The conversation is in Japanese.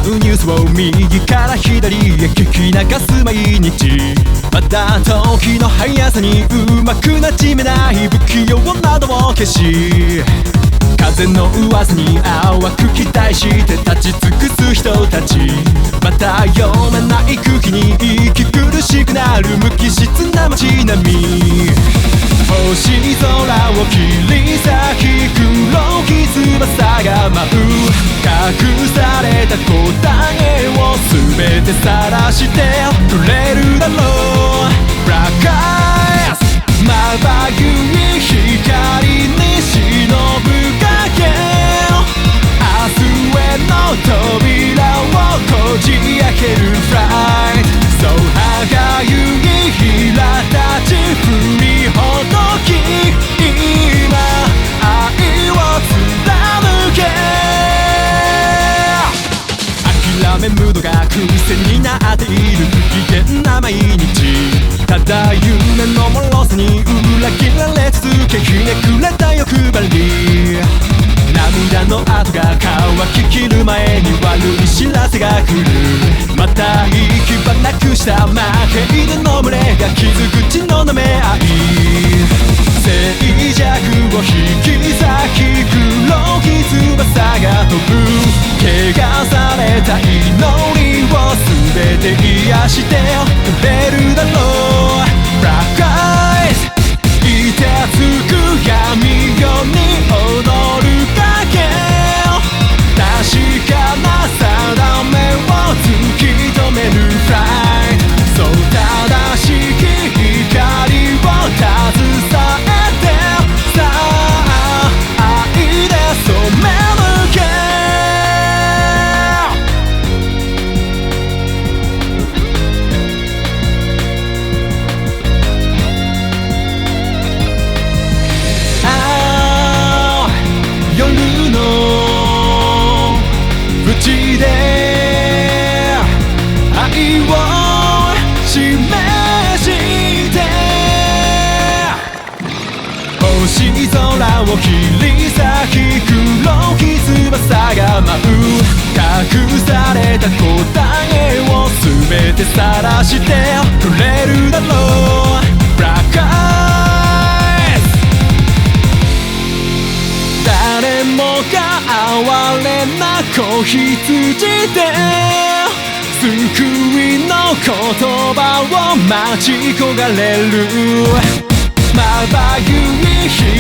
うニュースを右から左へ聞き流す毎日。また時の速さにうまくなじめない不器用などを消し、風の噂に淡く期待して立ち尽くす人たち。また読めない空気に息苦しくなる無機質な街並み。星空を切り裂き黒き翼が舞う。隠された答えを全て晒してくれるだろう。 Black Eyes まばゆい光に忍ぶ影。明日への扉をこじ開ける Flight。 そう歯がゆいひらたち振りほどき、今愛を貫け。諦めムードが癖になっている不機嫌な毎日。ただ夢の脆さに裏切られ続けひねくれた欲張り。涙の跡が乾ききる前に悪い知らせが来る。また行き場なくした負け犬の群れが傷口の舐め合い。静寂を引き裂き黒き翼が飛ぶ。汚された祈りを全て癒してくれるだろう。 Black Eyes 凍てつく闇夜に踊るだけ。確かな定めを突き止める Flight。 そう正しき光を携えてさあ愛で染め抜け。夜の淵で愛を示して星空を切り裂き黒き翼が舞う。隠された答えを全て晒してくれるだろう。 Black Eyes 誰もが哀れな子羊で救いの言葉を待ち焦がれる。まばゆい光